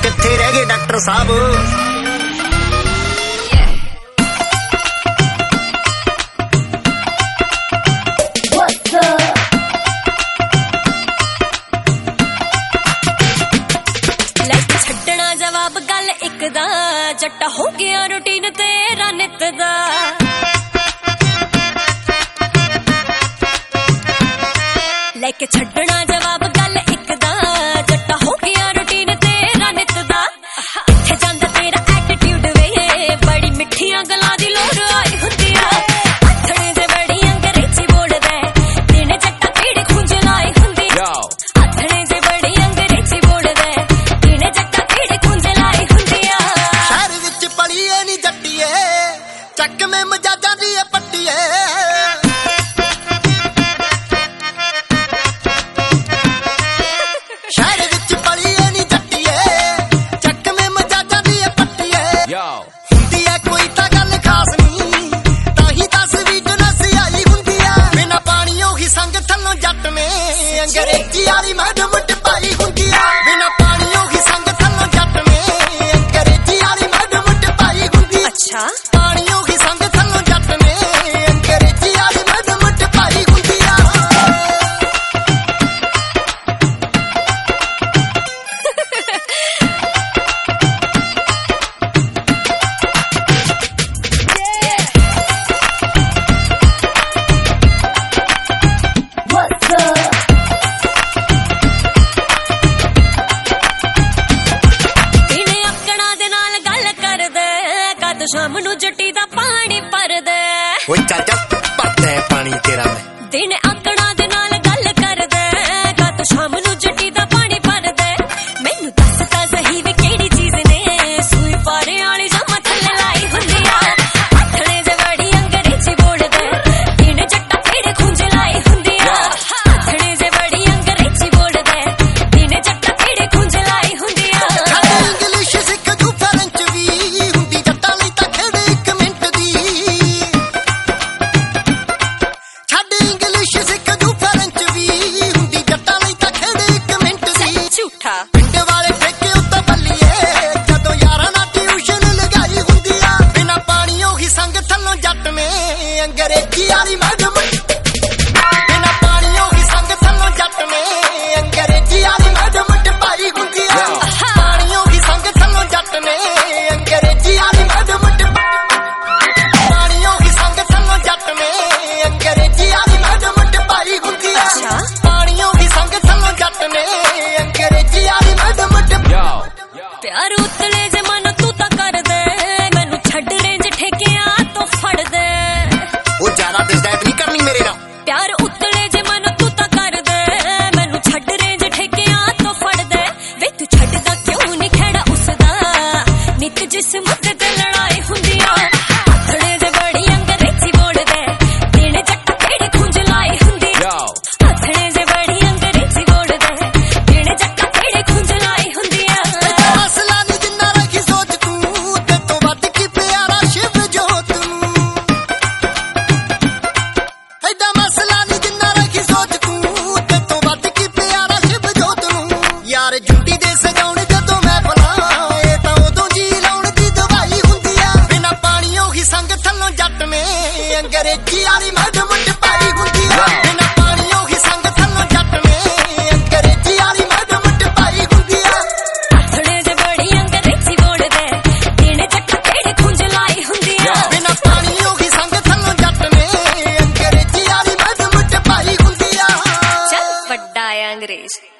ਕਿੱਥੇ ਰਹਿ ਗਏ ਡਾਕਟਰ ਸਾਹਿਬ? ਛੱਡਣਾ ਜਵਾਬ ਗੱਲ ਇੱਕ ਦਾ, ਜੱਟਾ ਹੋ ਗਿਆ ਰੂਟੀਨ ਤੇਰਾ ਨਿੱਤ ਦਾ। ਲੈ ਕੇ ਛੱਡਣਾ ਜਵਾਬ ਗੱਲ ਇੱਕ ਦਾ, ਜੱਟਾ ਹੋ ਗਿਆ ਰੂਟੀਨ ਤੇਰਾ ਨਿੱਤ ਦਾ। ਕਿੱਥੇ ਜਾਂਦਾ ਤੇਰਾ ਐਟੀਟਿਊਡ ਵੇ, ਬੜੀ ਮਿੱਠੀਆਂ ਗੱਲਾਂ ਦੀ ਲੋੜ ਆਈ ਹੁੰਦੀ ਆ। ਆਥਣੇ ਦੇ ਬੜੀ ਅੰਗਰੇਜ਼ੀ ਬੋਲਦਾ, ਦਿਨ ਜੱਟਾ ਕਿਹੜੇ ਖੁੰਝ ਲਾਈ ਹੁੰਦੀ ਆ। ਆਥਣੇ ਦੇ ਬੜੀ ਅੰਗਰੇਜ਼ੀ ਬੋਲਦਾ, ਦਿਨ ਜੱਟਾ ਕਿਹੜੇ ਖੁੰਝ ਲਾਈ ਹੁੰਦੀ ਆ। ਸ਼ਹਿਰ ਵਿੱਚ ਪਲੀਏ ਨੀ ਜੱਟੀਏ, ਚੱਕ ਮੇ ਮਜਾਜਾਂ ਦੀ ਪੱਟੀਏ। अंग्रेजी वाली मैडम टपाई हुंदी आ, बिना पानियों ही संग थल्लों जट में। अंग्रेजी वाली मैडम टपाई हुंदी आ, अच्छा पानियों ही संग थल्लों जट में। अंग्रेजी वाली मैडम टपाई हुंदी आ। शाम नू जट्टी दा पानी भरदे, ओए चल चल भरदा है पानी तेरा मैं। दिन आकड़ा दे नाल गल करदे, कद शाम नू जट्टी दा पानी भरदे। मैनू दस ता सही वी केड़ी चीज ने, सूई पारे वाली जामा थल्ले लाई हुंदी आ। आथणे जे बड़ी अंग्रेजी बोलदे, दिन जट्टा केड़े खुंज लाई हुंदी आ। आथणे जे बड़ी अंग्रेजी बोलदे, दिन जट्टा केड़े खुंज लाई हुंदी आ। इंग्लिश सिख जू फ्रेंच वी हुंदी जट्टा लई तां खेड़ एक मिंट दी। छड्ड इंग्लिश सिख जू फ्रेंच वी हुंदी जट्टा लई तां खेड़ एक मिंट दी। झूठा पिंड वाले ठेके उत्ते बल्लीए, जदों यारां नाल ट्यूशन लगाई हुंदी आ। बिना पानियों ही संग थल्लों जट में। अंग्रेजी वाली मैडम, बिना पानियों ही संग थल्लों जट में। अंग्रेजी वाली मैडम टपाई हुंदी आ, पानियों ही संग थल्लों जट में। अंग्रेजी वाली मैडम पानियों ही संग थल्लों जट में। अंग्रेजी वाली मैडम टपाई हुंदी आ, पानियों ही संग थल्लों जट में। अंग्रेजी वाली मैडम प्यार उतले जे मन तू ता कर दे, मैनू छड्ड रेंज ठेकियां तो फड़ दे। वो ज्यादा डिस्टर्ब नहीं करनी मेरे नाल। प्यार उतले जे मन तू ता कर दे, मैनू छड्ड रेंज ठेकियां तो फड़ दे। वे तू छड्डदा क्यों नहीं खेड़ा उसदा, नित जिस मुद्दे ते लड़ाई हुंदी आ। आथणे जे बड़ी अंग्रेजी बोलदे, दिन जट्टा केड़े खुंज लाई हुंदी आ। आथणे जे बड़ी अंग्रेजी बोलदे, दिन जट्टा केड़े खुंज लाई हुंदी आ। मसला नहीं जिन्ना रखी सोच तू, ते तो वध की प्यारा शिव जोत नू। एडा मसला नहीं जिन्ना रखी सोच तू, ते तो वध की प्यारा शिव जोत नू। यार जुटी दे सजाउण जदों मैं भला, ए तां उदों जी लाउण दी दवाई हुंदी आ। बिना पानियों ही संग थल्लों जट में। अंग्रेजी वाली मैडम टपाई हुंदी आ, बिना पानियों ही संग थल्लों जट में। अंग्रेजी वाली मैडम टपाई हुंदी आ। आथणे जे बड़ी अंग्रेजी बोलदे, दिन जट्टा केड़े खुंज लाई हुंदी आ। बिना पानियों ही संग थल्लों जट में। अंग्रेजी वाली मैडम टपाई हुंदी आ। चल वड्डा है अंग्रेज।